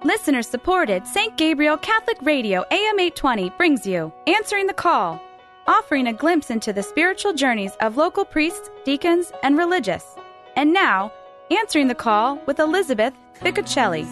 Listener-supported St. Gabriel Catholic Radio AM 820 brings you Answering the Call, offering a glimpse into the spiritual journeys of local priests, deacons, and religious. And now, Answering the Call with Elizabeth Ficocelli.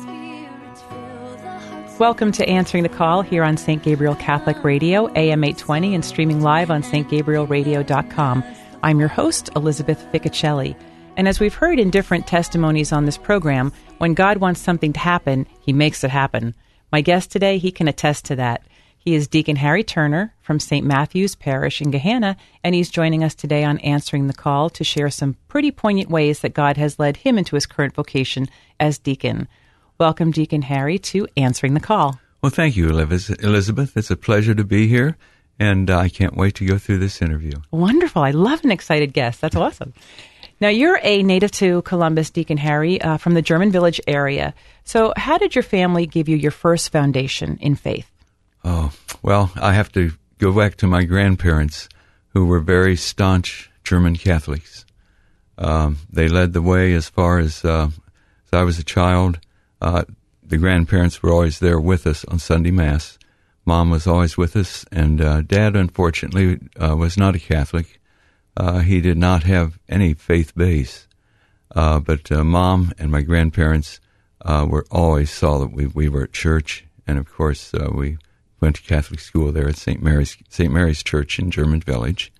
Welcome to Answering the Call here on St. Gabriel Catholic Radio, AM 820, and streaming live on stgabrielradio.com. I'm your host, Elizabeth Ficocelli. And as we've heard in different testimonies on this program, when God wants something to happen, He makes it happen. My guest today, he can attest to that. He is Deacon Harry Turner from St. Matthew's Parish in Gahanna, and he's joining us today on Answering the Call to share some pretty poignant ways that God has led him into his current vocation as deacon. Welcome, Deacon Harry, to Answering the Call. Well, thank you, Elizabeth. It's a pleasure to be here, and I can't wait to go through this interview. Wonderful. I love an excited guest. That's awesome. Now, you're a native to Columbus, Deacon Harry, from the German Village area. So how did your family give you your first foundation in faith? Oh, well, I have to go back to my grandparents, who were very staunch German Catholics. They led the way as far as I was a child. The grandparents were always there with us on Sunday Mass. Mom was always with us, and Dad, unfortunately, was not a Catholic. He did not have any faith base, but Mom and my grandparents were always saw that we were at church, and of course we went to Catholic school there at St. Mary's Church in German Village.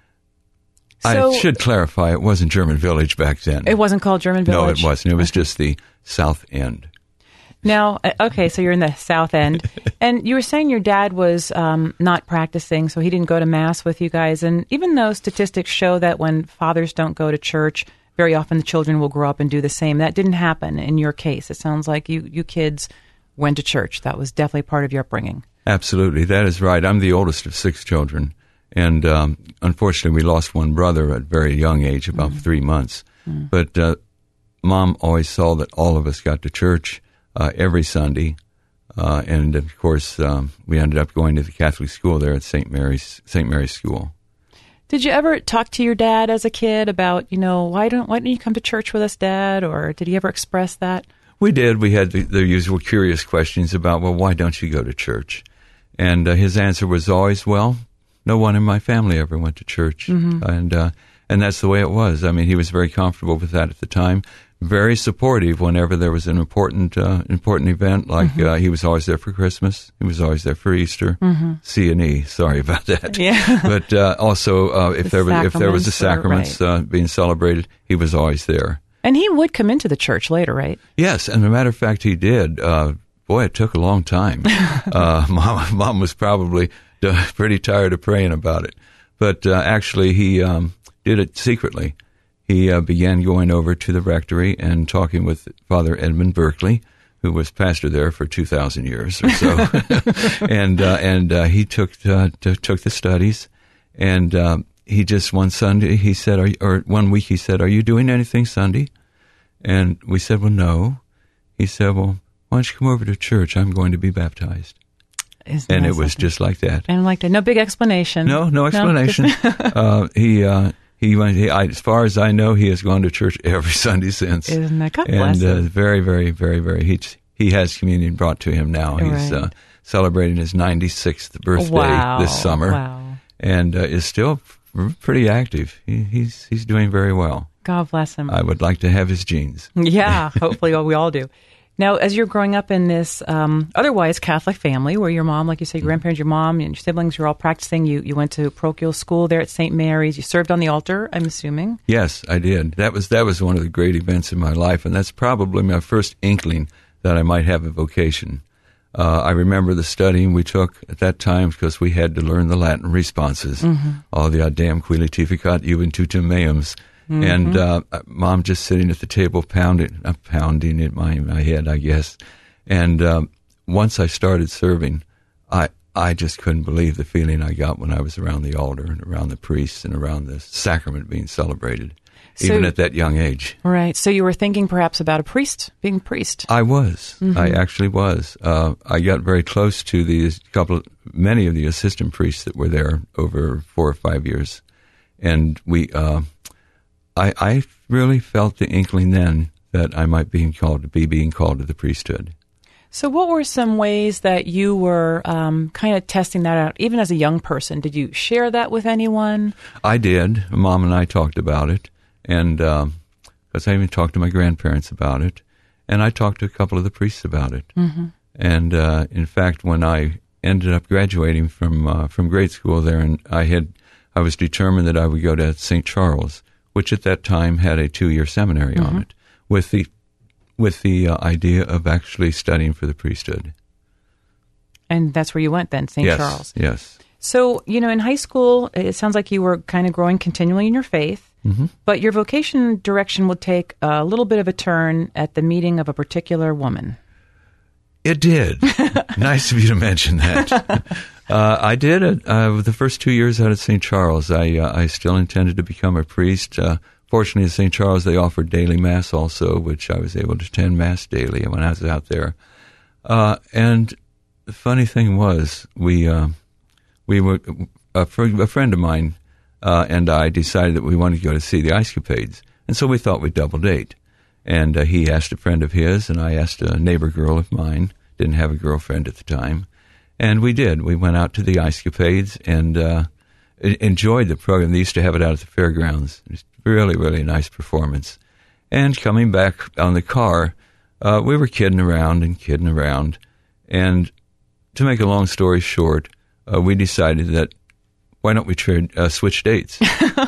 So, I should clarify, it wasn't German Village back then. It wasn't called German Village? No, it wasn't. It was just the South End. Now, okay, so you're in the South End, and you were saying your dad was not practicing, so he didn't go to Mass with you guys, and even though statistics show that when fathers don't go to church, very often the children will grow up and do the same, that didn't happen in your case. It sounds like you kids went to church. That was definitely part of your upbringing. Absolutely, that is right. I'm the oldest of 6 children, and unfortunately we lost one brother at a very young age, about 3 months, but Mom always saw that all of us got to church every Sunday, and of course, we ended up going to the Catholic school there at St. Mary's School. Did you ever talk to your dad as a kid about, why don't you come to church with us, Dad? Or did he ever express that? We did. We had the usual curious questions about, well, why don't you go to church? And his answer was always, well, no one in my family ever went to church, and that's the way it was. I mean, he was very comfortable with that at the time. Very supportive whenever there was an important event, like he was always there for Christmas. He was always there for Easter. C&E, sorry about that. Yeah. But also, if there was a sacraments being celebrated, he was always there. And he would come into the church later, right? Yes, and as a matter of fact, he did. Boy, it took a long time. Mom was probably pretty tired of praying about it. But actually, he did it secretly. He began going over to the rectory and talking with Father Edmund Berkeley, who was pastor there for 2,000 years or so, and he took the studies, and he just one Sunday he said, or one week he said, "Are you doing anything Sunday?" And we said, "Well, no." He said, "Well, why don't you come over to church? I'm going to be baptized." And it was just like that. And like that, no big explanation. No explanation. He went. As far as I know, he has gone to church every Sunday since. Isn't that God bless him? And very, very, very, very. He has communion brought to him now. He's celebrating his 96th birthday this summer, and is still pretty active. He's doing very well. God bless him. I would like to have his genes. Yeah, hopefully we all do. Now, as you're growing up in this otherwise Catholic family, where your mom, like you said, your grandparents, your mom, and your siblings, you're all practicing. You went to parochial school there at St. Mary's. You served on the altar, I'm assuming. Yes, I did. That was one of the great events in my life, and that's probably my first inkling that I might have a vocation. I remember the studying we took at that time because we had to learn the Latin responses, all the Ad Deum quilitificat juventutem meums. And Mom just sitting at the table pounding in my head, I guess. And once I started serving, I just couldn't believe the feeling I got when I was around the altar and around the priests and around the sacrament being celebrated, even at that young age. Right. So you were thinking perhaps about being a priest. I was. I actually was. I got very close to many of the assistant priests that were there over 4 or 5 years. And I really felt the inkling then that I might be being called to the priesthood. So what were some ways that you were kind of testing that out, even as a young person? Did you share that with anyone? I did. Mom and I talked about it, and because I even talked to my grandparents about it, and I talked to a couple of the priests about it. Mm-hmm. And in fact, when I ended up graduating from grade school there, and I was determined that I would go to St. Charles, which at that time had a 2-year seminary mm-hmm. on it, with the idea of actually studying for the priesthood. And that's where you went then, St. Charles. Yes. So, in high school, it sounds like you were kind of growing continually in your faith, mm-hmm. but your vocation direction would take a little bit of a turn at the meeting of a particular woman. It did. Nice of you to mention that. I did it. The first 2 years out at St. Charles, I still intended to become a priest. Fortunately, at St. Charles, they offered daily Mass also, which I was able to attend Mass daily when I was out there. And the funny thing was, we were a friend of mine and I decided that we wanted to go to see the Ice Capades, and so we thought we'd double date. And he asked a friend of his, and I asked a neighbor girl of mine. Didn't have a girlfriend at the time, and we did. We went out to the Ice Capades and enjoyed the program. They used to have it out at the fairgrounds. It was really, really nice performance. And coming back on the car, we were kidding around. And to make a long story short, we decided that why don't we switch dates?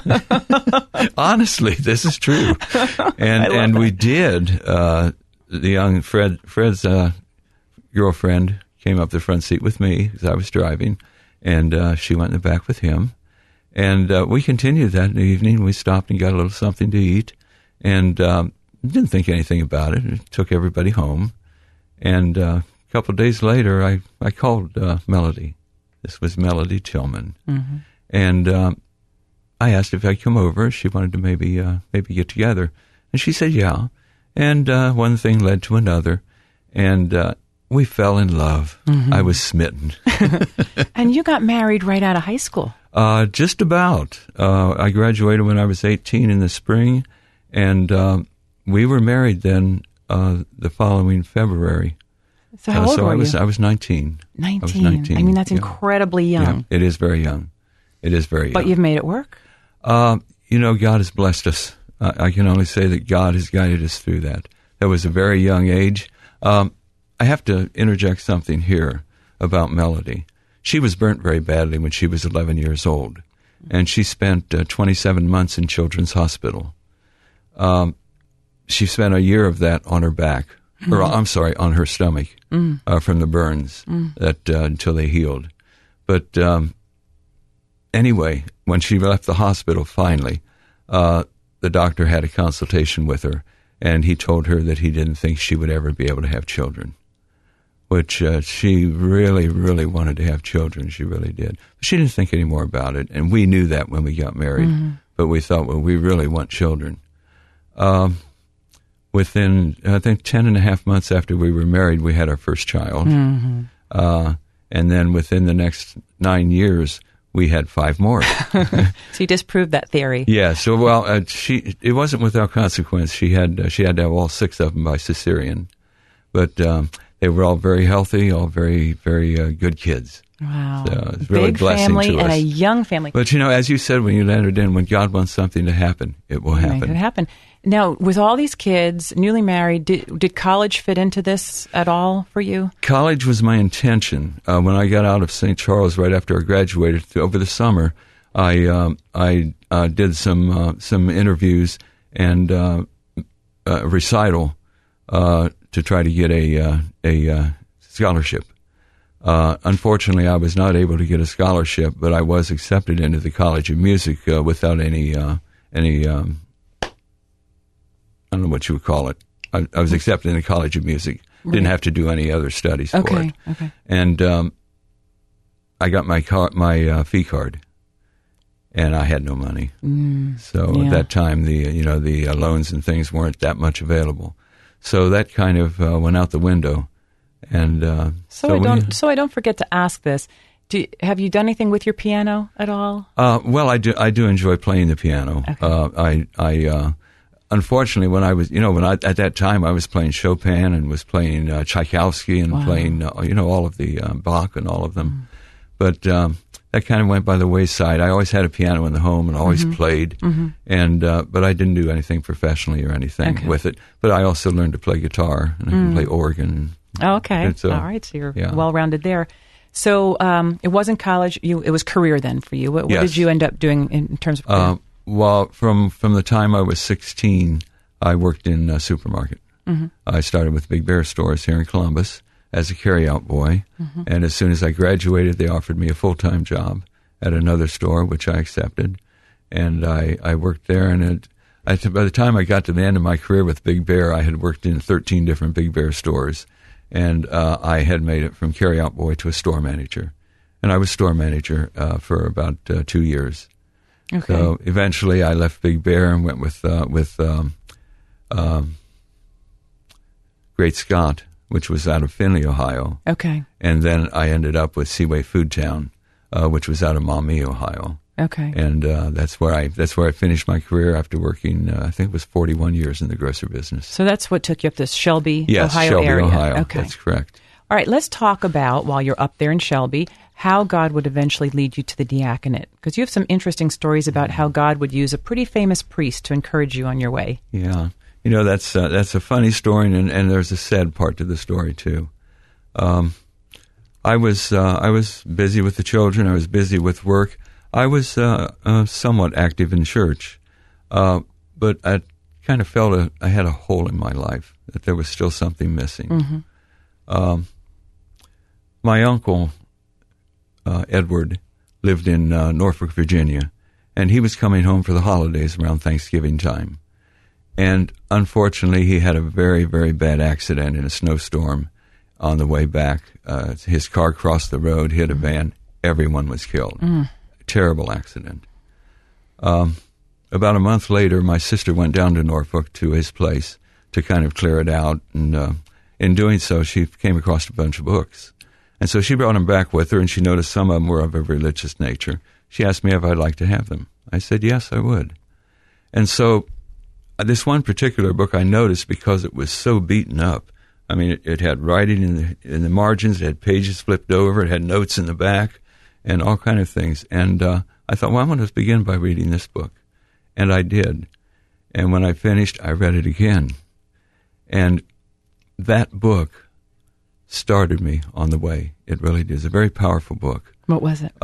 Honestly, this is true. And we did. The young Fred's girlfriend came up the front seat with me as I was driving, and she went in the back with him. And we continued that evening. We stopped and got a little something to eat, and didn't think anything about it. It took everybody home. And a couple of days later, I called Melody. This was Melody Tillman. Mm-hmm. And I asked if I'd come over. She wanted to maybe get together. And she said, yeah. And one thing led to another. And we fell in love. Mm-hmm. I was smitten. And you got married right out of high school. Just about. I graduated when I was 18 in the spring, and we were married then the following February. So how old were you? I was 19. 19. I was 19. I mean, that's incredibly young. Yeah, it is very young. But you've made it work? God has blessed us. I can only say that God has guided us through that. That was a very young age. I have to interject something here about Melody. She was burnt very badly when she was 11 years old, and she spent 27 months in Children's Hospital. She spent a year of that on her back, or I'm sorry, on her stomach from the burns until they healed. But anyway, when she left the hospital finally, the doctor had a consultation with her, and he told her that he didn't think she would ever be able to have children, which she really, really wanted to have children. She really did. But she didn't think any more about it, and we knew that when we got married. Mm-hmm. But we thought, well, we really want children. Within, I think, 10 and a half months after we were married, we had our first child. Mm-hmm. And then within the next 9 years, we had 5 more. So you disproved that theory. Yeah. So, well, it wasn't without consequence. She had to have all 6 of them by cesarean. But they were all very healthy, all very, very good kids. Wow. So it's really a blessing family to us. And a young family. But, as you said, when you landed in, when God wants something to happen, it will happen. Make it happen. Now, with all these kids, newly married, did college fit into this at all for you? College was my intention. When I got out of St. Charles right after I graduated over the summer, I did some interviews and a recital to try to get a scholarship. Unfortunately, I was not able to get a scholarship, but I was accepted into the College of Music without any I don't know what you would call it. I was accepted in the College of Music. Didn't have to do any other studies for it. Okay. And I got my fee card, and I had no money. So at that time, the loans and things weren't that much available. So that kind of went out the window. And so I don't forget to ask this. Have you done anything with your piano at all? Well, I do enjoy playing the piano. Okay. unfortunately, when I was, at that time I was playing Chopin and was playing Tchaikovsky and playing, all of the Bach and all of them. But that kind of went by the wayside. I always had a piano in the home and always played, and but I didn't do anything professionally or anything with it. But I also learned to play guitar and I can play organ. Oh, okay. So, all right. So you're well-rounded there. So it wasn't college. It was career then for you. What did you end up doing in terms of career? Well, from the time I was 16, I worked in a supermarket. I started with Big Bear Stores here in Columbus as a carry-out boy. And as soon as I graduated, they offered me a full-time job at another store, which I accepted. And I worked there. And by the time I got to the end of my career with Big Bear, I had worked in 13 different Big Bear stores. And I had made it from carry-out boy to a store manager. And I was store manager for about 2 years. Okay. So eventually I left Big Bear and went with Great Scott, which was out of Findlay, Ohio. Okay. And then I ended up with Seaway Food Town, which was out of Maumee, Ohio. Okay. And that's where I finished my career after working, I think it was 41 years in the grocery business. So that's what took you up to Shelby, yes, Ohio Shelby, area. Ohio. Okay. That's correct. All right, let's talk about, while you're up there in Shelby, how God would eventually lead you to the diaconate. Because you have some interesting stories about how God would use a pretty famous priest to encourage you on your way. Yeah. That's a funny story, and there's a sad part to the story, too. I was busy with the children. I was busy with work. I was somewhat active in church, but I kind of felt I had a hole in my life, that there was still something missing. My uncle, Edward, lived in Norfolk, Virginia, and he was coming home for the holidays around Thanksgiving time. And unfortunately, he had a very, very bad accident in a snowstorm on the way back. His car crossed the road, hit a van. Everyone was killed. Terrible accident. About a month later, my sister went down to Norfolk to his place to kind of clear it out. And in doing so, she came across a bunch of books. And so she brought them back with her, and she noticed some of them were of a religious nature. She asked me if I'd like to have them. I said, yes, I would. And so this one particular book I noticed because it was so beaten up. I mean, it had writing in the margins, it had pages flipped over, it had notes in the back, and all kind of things. And I thought, well, I'm going to begin by reading this book. And I did. And when I finished, I read it again. And that book started me on the way. It really did. It's a very powerful book. What was it?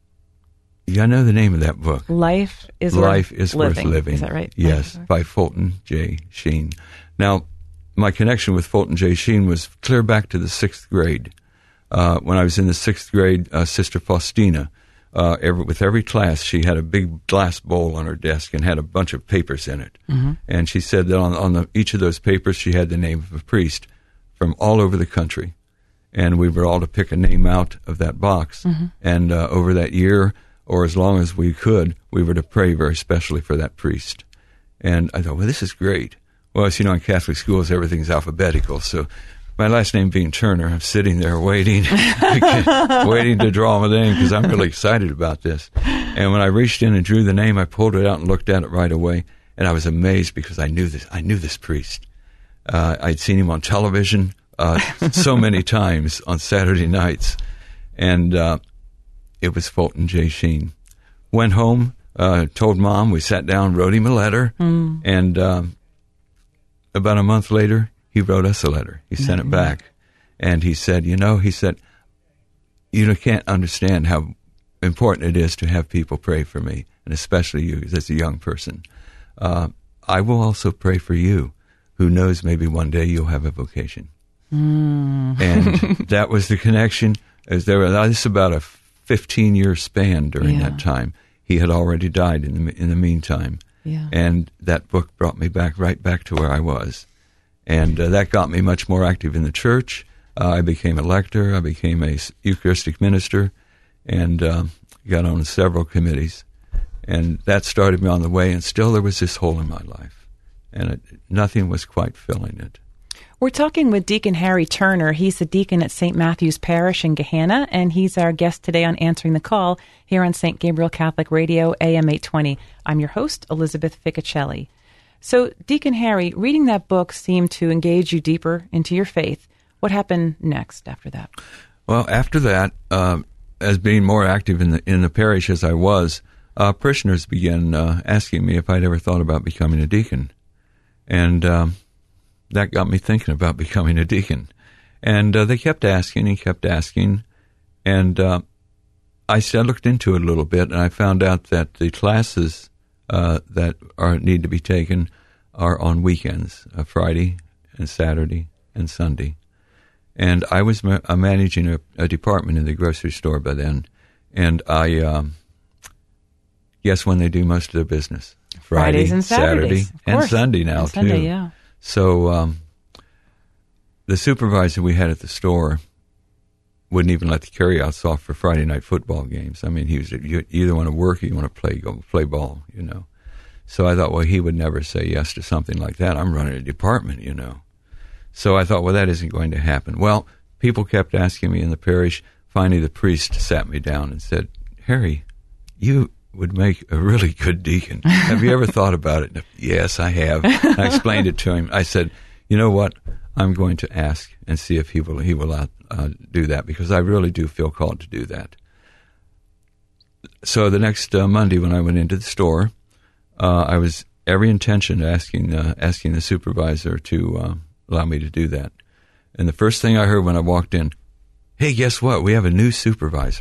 I know the name of that book. Life is Worth Living. Living. Is that right? Yes, by Fulton J. Sheen. Now, my connection with Fulton J. Sheen was clear back to the 6th grade. When I was in the 6th grade, Sister Faustina, with every class, she had a big glass bowl on her desk and had a bunch of papers in it. And she said that on each of those papers, she had the name of a priest from all over the country. And we were all to pick a name out of that box. And over that year, or as long as we could, we were to pray very specially for that priest. And I thought, well, this is great. Well, as you know, in Catholic schools, everything's alphabetical. So my last name being Turner, I'm sitting there waiting, waiting to draw my name because I'm really excited about this. And when I reached in and drew the name, I pulled it out and looked at it right away. And I was amazed because I knew this priest. I'd seen him on television so many times on Saturday nights. And it was Fulton J. Sheen. Went home, told Mom, we sat down, wrote him a letter, and about a month later, he wrote us a letter. He sent it back, and he said, you can't understand how important it is to have people pray for me, and especially you as a young person. I will also pray for you, who knows maybe one day you'll have a vocation. And that was the connection. This is about a 15-year span during that time. He had already died in the meantime. Yeah. And that book brought me right back to where I was. And that got me much more active in the church. I became a lector. I became a Eucharistic minister and got on several committees. And that started me on the way. And still there was this hole in my life. And nothing was quite filling it. We're talking with Deacon Harry Turner. He's the deacon at St. Matthew's Parish in Gahanna, and he's our guest today on Answering the Call here on St. Gabriel Catholic Radio, AM 820. I'm your host, Elizabeth Ficocelli. So, Deacon Harry, reading that book seemed to engage you deeper into your faith. What happened next after that? Well, after that, as being more active in the parish as I was, parishioners began asking me if I'd ever thought about becoming a deacon. And that got me thinking about becoming a deacon. And they kept asking and kept asking. And I looked into it a little bit, and I found out that the classes that need to be taken are on weekends, Friday and Saturday and Sunday. And I was managing a department in the grocery store by then, and I guess when they do most of their business. Fridays and Saturdays. Saturday and Sunday now, and Sunday, too. Yeah. So the supervisor we had at the store wouldn't even let the carryouts off for Friday night football games. I mean, you either want to work or you want to go play ball, you know. So I thought, well, he would never say yes to something like that. I'm running a department, you know. So I thought, well, that isn't going to happen. Well, people kept asking me in the parish. Finally, the priest sat me down and said, Harry, you would make a really good deacon. Have you ever thought about it? Yes, I have. I explained it to him. I said, you know what? I'm going to ask and see if he will do that, because I really do feel called to do that. So the next Monday when I went into the store, I was every intention asking the supervisor to allow me to do that. And the first thing I heard when I walked in, hey, guess what? We have a new supervisor.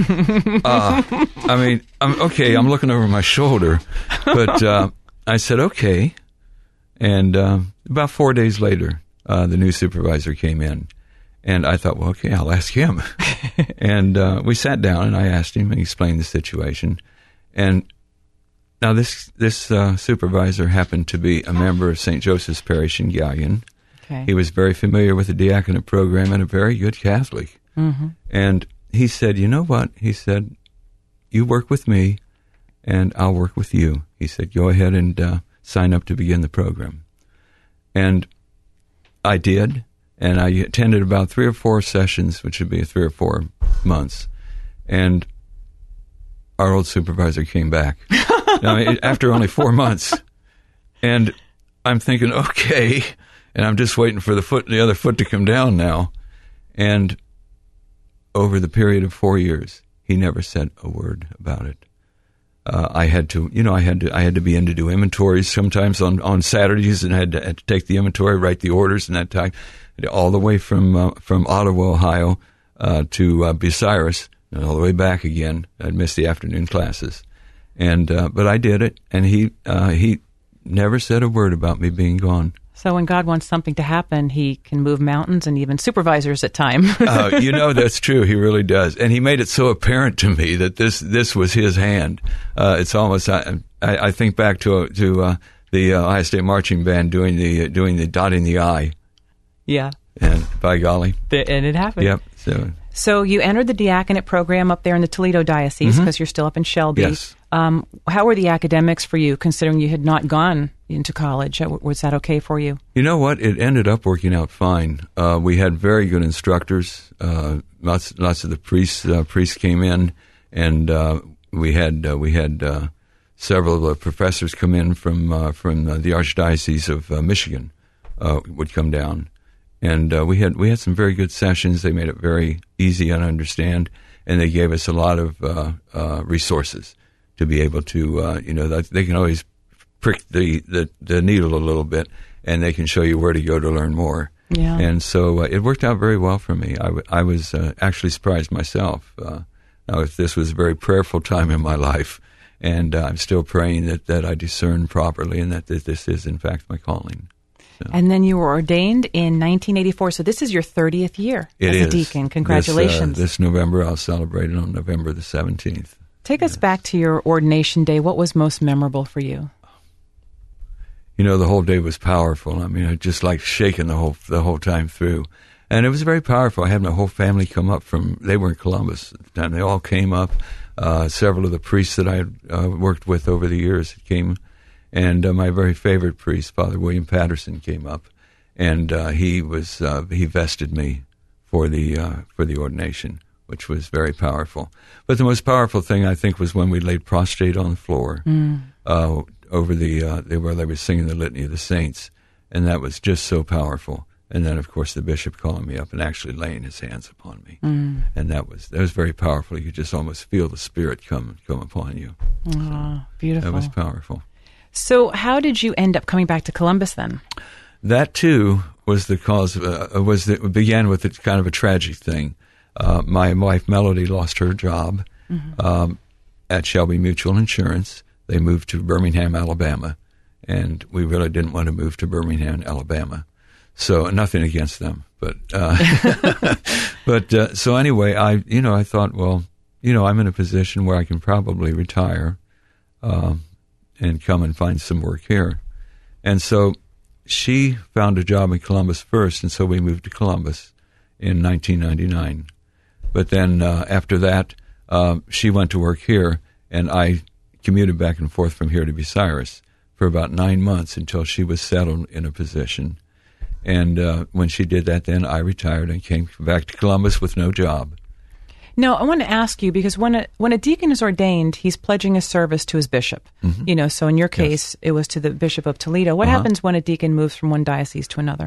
I mean, I'm looking over my shoulder, but I said, okay. And about 4 days later, the new supervisor came in, and I thought, well, okay, I'll ask him. And we sat down, and I asked him and explained the situation. And now this supervisor happened to be a member of St. Joseph's Parish in Gallion. Okay. He was very familiar with the diaconate program and a very good Catholic. Mm-hmm. And he said, you know what? He said, you work with me, and I'll work with you. He said, go ahead and sign up to begin the program. And I did, and I attended about 3 or 4 sessions, which would be 3 or 4 months. And our old supervisor came back after only 4 months. And I'm thinking, okay, and I'm just waiting for the other foot to come down now. And over the period of 4 years, he never said a word about it. I had to be in to do inventories sometimes on Saturdays, and I had to take the inventory, write the orders, and that time, all the way from Ottawa, Ohio, to Bucyrus, and all the way back again. I'd missed the afternoon classes, and but I did it, and he never said a word about me being gone. So when God wants something to happen, he can move mountains and even supervisors at times. That's true. He really does. And he made it so apparent to me that this was his hand. It's almost, I think back to the Ohio State Marching Band doing the dotting the I. Yeah. And by golly. And it happened. Yep. So you entered the diaconate program up there in the Toledo Diocese because you're still up in Shelby. Yes. How were the academics for you, considering you had not gone into college? Was that okay for you? You know what? It ended up working out fine. We had very good instructors. Lots of the priests came in, and we had several of the professors come in from the Archdiocese of Michigan would come down. And we had some very good sessions. They made it very easy to understand, and they gave us a lot of resources to be able to, they can always prick the needle a little bit, and they can show you where to go to learn more. Yeah. And so it worked out very well for me. I was actually surprised myself. Now, this was a very prayerful time in my life, and I'm still praying that I discern properly and that this is, in fact, my calling. And then you were ordained in 1984. So this is your 30th year as a deacon. Congratulations. This November, I'll celebrate it on November the 17th. Take us back to your ordination day. What was most memorable for you? The whole day was powerful. I mean, I just like shaking the whole time through. And it was very powerful. I had my whole family come up they were in Columbus at the time. They all came up. Several of the priests that I had worked with over the years came. And my very favorite priest, Father William Patterson, came up, and he vested me for the ordination, which was very powerful. But the most powerful thing, I think, was when we laid prostrate on the floor. over where they were singing the Litany of the Saints, and that was just so powerful. And then, of course, the bishop calling me up and actually laying his hands upon me, and that was very powerful. You could just almost feel the Spirit come upon you. Oh, beautiful! That was powerful. So, how did you end up coming back to Columbus then? That too was the cause. It began with kind of a tragic thing. My wife Melody lost her job at Shelby Mutual Insurance. They moved to Birmingham, Alabama, and we really didn't want to move to Birmingham, Alabama. So nothing against them, but so anyway, I thought, well, I'm in a position where I can probably retire and come and find some work here, and so she found a job in Columbus first, and so we moved to Columbus in 1999. But then after that, she went to work here, and I commuted back and forth from here to Bucyrus for about 9 months until she was settled in a position. And when she did that, then I retired and came back to Columbus with no job. Now, I want to ask you, because when a deacon is ordained, he's pledging his service to his bishop. So in your case, it was to the Bishop of Toledo. What happens when a deacon moves from one diocese to another?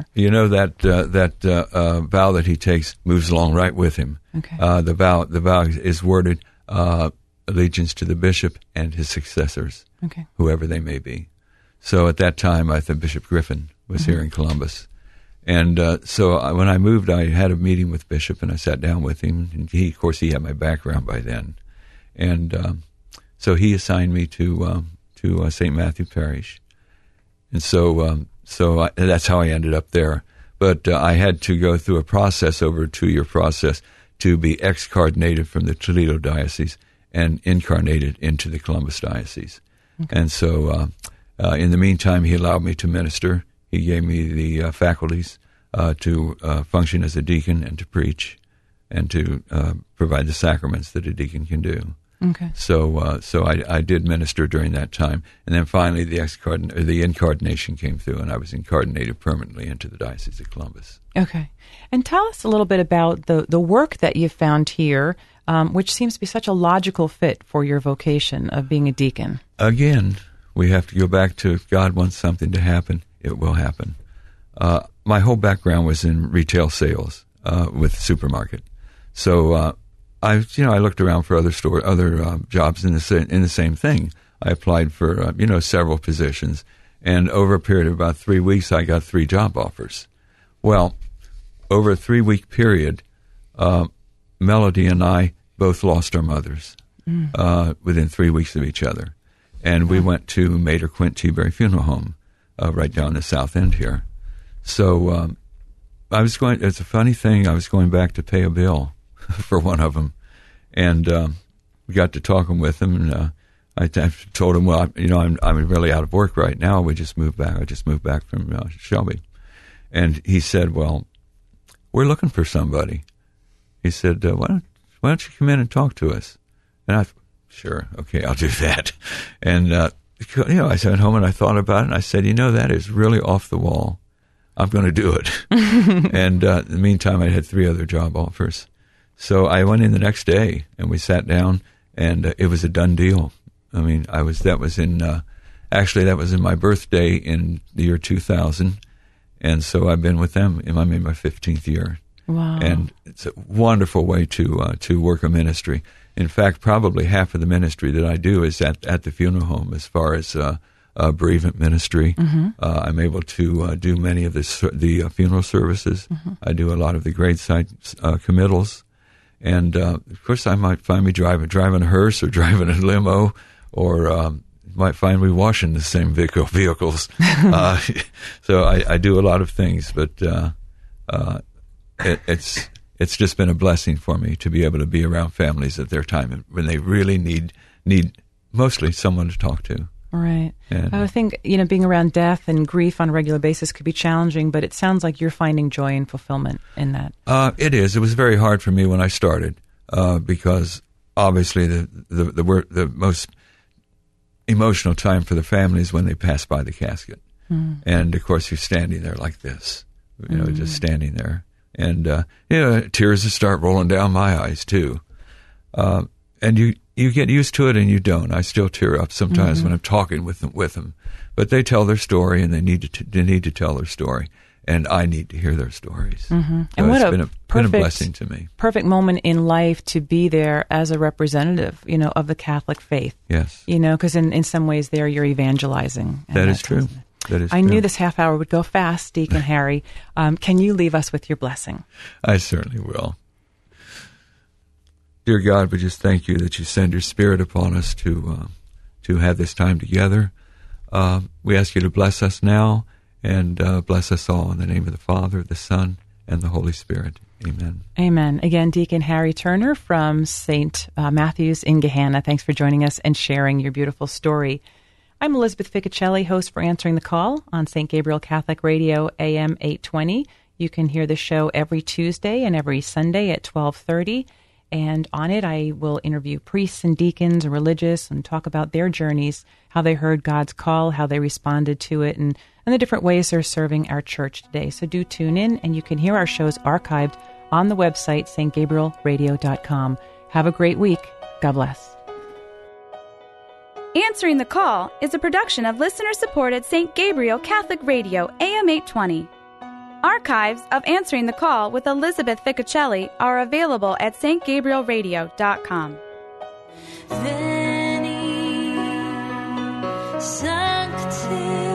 That vow that he takes moves along right with him. Okay. The vow is worded allegiance to the bishop and his successors, whoever they may be. So at that time, I thought Bishop Griffin was here in Columbus. And so when I moved, I had a meeting with Bishop, and I sat down with him. And he had my background by then, and so he assigned me to St. Matthew Parish, and so that's how I ended up there. But I had to go through a process, over a 2-year process, to be excardinated from the Toledo diocese and incarnated into the Columbus diocese. And so in the meantime, he allowed me to minister. He gave me the faculties to function as a deacon and to preach and to provide the sacraments that a deacon can do. Okay. So I did minister during that time. And then finally the incarnation came through, and I was incarnated permanently into the Diocese of Columbus. Okay. And tell us a little bit about the work that you've found here, which seems to be such a logical fit for your vocation of being a deacon. Again, we have to go back to, if God wants something to happen, it will happen. My whole background was in retail sales with the supermarket. So I looked around for other jobs in the same thing. I applied for several positions, and over a period of about 3 weeks, I got 3 job offers. Well, over a 3-week period, Melody and I both lost our mothers within 3 weeks of each other, and we went to Mater Quint Teaberry Funeral Home. Right down the south end here. So it's a funny thing, I was going back to pay a bill for one of them. And we got to talking with him, and I told him, well, I'm really out of work right now. I just moved back from Shelby. And he said, well, we're looking for somebody. He said, why don't you come in and talk to us? And I thought, sure, okay, I'll do that. And I sat home and I thought about it, and I said, that is really off the wall. I'm going to do it. And in the meantime, I had 3 other job offers. So I went in the next day, and we sat down, and it was a done deal. I mean, that was in my birthday in the year 2000, and so I've been with them. I'm in my 15th year. Wow! And it's a wonderful way to work a ministry. In fact, probably half of the ministry that I do is at the funeral home, as far as bereavement ministry. I'm able to do many of the funeral services. I do a lot of the graveside committals. And, of course, I might find me driving a hearse or driving a limo, or might find me washing the same vehicles. So I do a lot of things, but it's just been a blessing for me to be able to be around families at their time when they really need mostly someone to talk to. Right. And I think, being around death and grief on a regular basis could be challenging, but it sounds like you're finding joy and fulfillment in that. It is. It was very hard for me when I started because obviously the most emotional time for the family is when they pass by the casket. And, of course, you're standing there like this, just standing there. And, tears start rolling down my eyes, too. and you get used to it and you don't. I still tear up sometimes when I'm talking with them. But they tell their story, and they need to tell their story, and I need to hear their stories. Mm-hmm. So And what it's been a blessing to me. Perfect moment in life to be there as a representative, of the Catholic faith. Yes. Because in some ways there you're evangelizing. That is true. I knew this half hour would go fast, Deacon Harry. Can you leave us with your blessing? I certainly will. Dear God, we just thank you that you send your Spirit upon us to have this time together. We ask you to bless us now and bless us all in the name of the Father, the Son, and the Holy Spirit. Amen. Amen. Again, Deacon Harry Turner from St. Matthew's in Gahanna. Thanks for joining us and sharing your beautiful story. I'm Elizabeth Ficcicelli, host for Answering the Call on St. Gabriel Catholic Radio, AM 820. You can hear the show every Tuesday and every Sunday at 12:30. And on it, I will interview priests and deacons and religious and talk about their journeys, how they heard God's call, how they responded to it, and the different ways they're serving our church today. So do tune in, and you can hear our shows archived on the website, stgabrielradio.com. Have a great week. God bless. Answering the Call is a production of listener-supported St. Gabriel Catholic Radio, AM 820. Archives of Answering the Call with Elizabeth Ficcicelli are available at stgabrielradio.com. Veni, Sancte